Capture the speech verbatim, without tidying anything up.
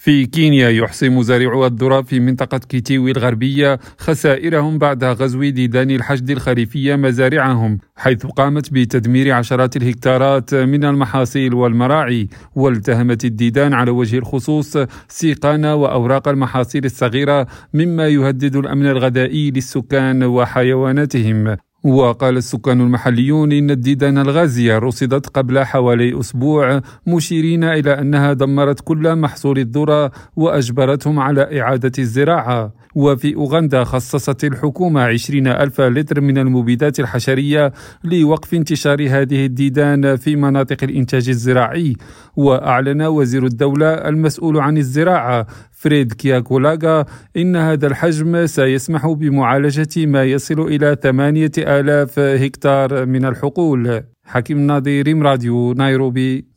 في كينيا يحصي مزارعو الذرة في منطقة كيتيوي الغربية خسائرهم بعد غزو ديدان الحشد الخريفية مزارعهم، حيث قامت بتدمير عشرات الهكتارات من المحاصيل والمراعي. والتهمت الديدان على وجه الخصوص سيقان وأوراق المحاصيل الصغيرة مما يهدد الأمن الغذائي للسكان وحيواناتهم. وقال السكان المحليون إن الديدان الغازية رصدت قبل حوالي أسبوع، مشيرين إلى أنها دمرت كل محصول الذرة وأجبرتهم على إعادة الزراعة. وفي أوغندا خصصت الحكومة عشرين ألف لتر من المبيدات الحشرية لوقف انتشار هذه الديدان في مناطق الإنتاج الزراعي. وأعلن وزير الدولة المسؤول عن الزراعة فريد كياكولاغا إن هذا الحجم سيسمح بمعالجة ما يصل إلى ثمانية آلاف هكتار من الحقول. حكيم ناظر، راديو نيروبي.